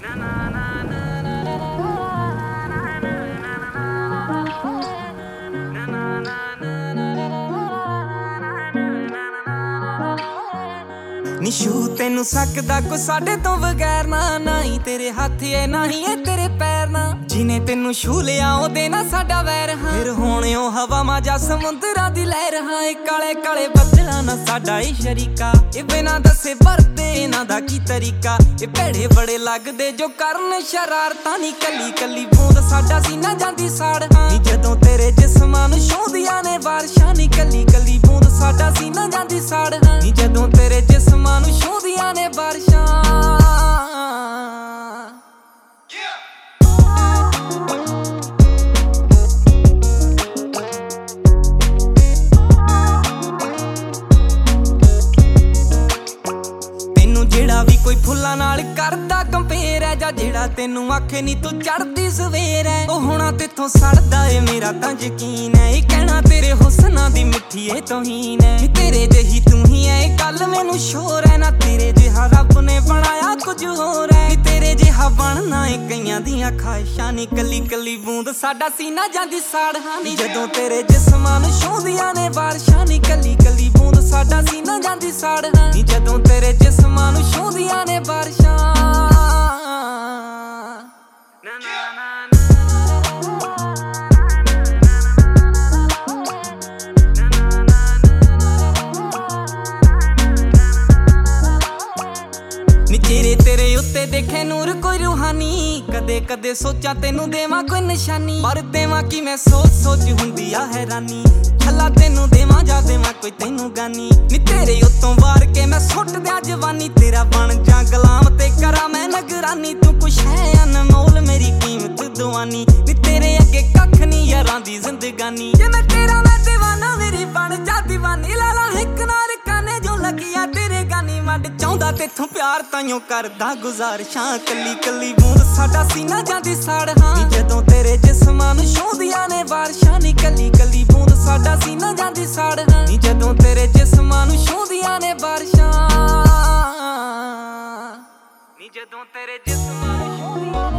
ਨਿਸ਼ੂ ਤੈਨੂੰ ਸਕਦਾ ਕੋ ਸਾਡੇ ਤੋਂ ਬਗੈਰ ਨਾ ਹੀ ਤੇਰੇ ਹੱਥ ਏ ਨਾ ਹੀ ਏ ਤੇਰੇ ਪੈਰ ਨਾ ਜਿਨੇ ਤੈਨੂੰ ਛੂ ਲਿਆ ਉਹਦੇ ਨਾ ਸਾਡਾ ਵੈਰ ਹਾਂ ਫਿਰ ਹੁਣ ਉਹ ਹਵਾਵਾਂ ਜਾਂ ਸਮੁੰਦਰਾਂ ਦੀ ਲਹਿਰ ਹਾਂ ਇਹ ਕਾਲੇ ਕਾਲੇ ਬੱਦਲਾਂ ਨਾ ਸਾਡਾ ਏ ਸ਼ਰੀਕਾ ਇਹ ਬਿਨਾਂ ਦੱਸੇ ਵਰਤੇ ਇਹਨਾਂ ਦਾ ਕੀ ਤਰੀਕਾ ਇਹ ਭੇੜੇ ਬੜੇ ਲੱਗਦੇ ਜੋ ਕਰਨ ਸ਼ਰਾਰਤਾਂ ਨੀ ਕੱਲੀ ਕੱਲੀ ਬੂੰਦ ਸਾਡਾ ਸੀਨਾ ਜਾਂਦੀ ਸਾੜ ਹਾਂ ਨੀ ਜਦੋਂ ਤੇਰੇ ਜਿਸਮਾਂ ਨੂੰ ਛੂੰਦੀਆਂ ਨੇ ਬਾਰਿਸ਼ਾਂ ਨੀ ਕੱਲੀ ਕੱਲੀ ਬੂੰਦ ਸਾਡਾ ਸੀਨਾ ਜਾਂਦੀ ਸਾੜ ਹਾਂ ਨੀ ਜਦੋਂ ਤੇਰੇ ਜਿਸਮਾਂ ਨੂੰ ਛੂੰਦੀਆਂ ਨੇ ਬਾਰਿਸ਼ਾਂ ਜਿਹੜਾ ਵੀ ਕੋਈ ਫੁੱਲਾਂ ਨਾਲ ਕਰਦਾ ਕੰਪੇਅਰ ਹੈ ਜਾਂ ਜਿਹੜਾ ਤੈਨੂੰ ਆਖੇ ਨੀ ਤੂੰ ਚੜਦੀ ਸਵੇਰ ਹੈ ਉਹ ਹੋਣਾ ਤੇਥੋਂ ਸੜਦਾ ਏ ਮੇਰਾ ਤਾਂ ਯਕੀਨ ਹੈ ਇਹ ਕਹਿਣਾ ਤੇਰੇ ਹੁਸਨਾਂ ਦੀ ਮਿੱਠੀ ਏ ਤੋਹੀਨ ਹੈ ਨੀ ਤੇਰੇ ਜਿਹੀ ਤੂੰ ਹੀ ਐ ਇਹ ਗੱਲ ਮੈਨੂੰ ਸ਼ੋਰ ਹੈ ਨਾ ਤੇਰੇ ਜਿਹਾ ਰੱਬ ਨੇ ਬਣਾਇਆ ਕੁਝ ਹੋਰ ਹੈ ਨੀ ਤੇਰੇ ਜਿਹਾ ਬਣਨਾ ਏ ਕਈਆਂ ਦੀਆਂ ਖਾਹਿਸ਼ਾਂ ਨੀ ਕੱਲੀ ਕੱਲੀ ਬੂੰਦ ਸਾਡਾ ਸੀਨਾ ਜਾਂਦੀ ਸਾੜ ਹਾਂ ਨੀ ਜਦੋਂ ਤੇਰੇ ਜਿਸਮਾਂ ਨੂੰ ਛੂੰਦੀਆਂ ਨੇ ਬਾਰਿਸ਼ਾਂ ਨੀ ਕੱਲੀ ਕੱਲੀ ਬੂੰਦ ਸਾਡਾ ਸੀਨਾ ਜਾਂਦੀ ਸਾੜ ਹਾਂ ਨੀ ਜਦੋਂ ਤੇਰੇ ਜਿਸਮਾਂ ਨੂੰ ਛੂੰਦੀਆਂ ਨੇ ਬਾਰਿਸ਼ਾਂ ਨੀ ਚਿਹਰੇ ਤੇਰੇ ਉੱਤੇ ਦੇਖੇ ਨੂਰ ਕੋਈ ਰੂਹਾਨੀ ਕਦੇ ਕਦੇ ਸੋਚਾਂ ਤੈਨੂੰ ਦੇਵਾਂ ਕੋਈ ਨਿਸ਼ਾਨੀ ਪਰ ਦੇਵਾਂ ਕਿ ਮੈਂ ਸੋਚ ਸੋਚ ਹੁੰਦੀ ਆ ਹੈਰਾਨੀ ਛੱਲਾ ਤੈਨੂੰ ਦੇਵਾਂ ਜਾਂ ਦੇਵਾਂ ਕੋਈ ਤੈਨੂੰ ਗਾਨੀ ਨੀ ਤੇਰੇ ਉੱਤੋਂ ਵਾਰ ਕੇ ਮੈਂ ਸੁੱਟ ਦਿਆਂ ਜਵਾਨੀ ਤੇਰਾ ਬਣ ਜਾਂ ਗੁਲਾਮ ਤੇ ਕਰਾਂ ਮੈਂ ਨਗਰਾਨੀ ਤੂੰ ਕੁਛ ਹੈ ਅਨਮੋਲ ਮੇਰੀ ਕੀਮਤ ਦਵਾਨੀ ਨੀ ਤੇਰੇ ਅੱਗੇ ਕੱਖ ਨੀ ਯਾਰਾਂ ਦੀ ਜ਼ਿੰਦਗਾਨੀ ਜੇ ਮੈਂ ਤੇਰਾ ਮੈਂ ਦੀਵਾਨਾ ਮੇਰੀ ਬਣ ਜਾ ਦੀਵਾਨੀ ਲਾ ਲਾ ਇੱਕ ਨਾਲ ਕਾਨੇ ਜੋ ਲੱਗਿਆ ਤੇਰੇ ਗਾਨੀ ਮੱਡ ਚਾਹੁੰਦਾ ਤੇਥੋਂ ਪਿਆਰ ਤਾਈਓ ਕਰਦਾ ਗੁਜ਼ਾਰਿਸ਼ਾਂ ਕੱਲੀ ਕੱਲੀ ਬੂੰਦ ਸਾਡਾ ਸੀਨਾ ਜਾਂਦੀ ਸਾੜ ਹਾਂ ਨੀ ਜਦੋਂ ਤੇਰੇ ਜਿਸਮਾਂ ਨੂੰ ਛੂੰਦੀਆਂ ਨੇ ਬਾਰਿਸ਼ਾਂ ਨੀ ਕੱਲੀ ਕੱਲੀ ਬੂੰਦ ਸਾਡਾ ਸੀਨਾ ਜਾਂਦੀ ਸਾੜ ਹਾਂ ਨੀ ਜਦੋਂ ਤੇਰੇ ਜਿਸਮਾਂ ਨੂੰ ਛੂੰਦੀਆਂ ਨੇ ਬਾਰਿਸ਼ਾਂ ਨੀ ਜਦੋਂ ਤੇਰੇ ਜਿਸਮਾਂ ਨੂੰ ਛੂੰਦੀਆਂ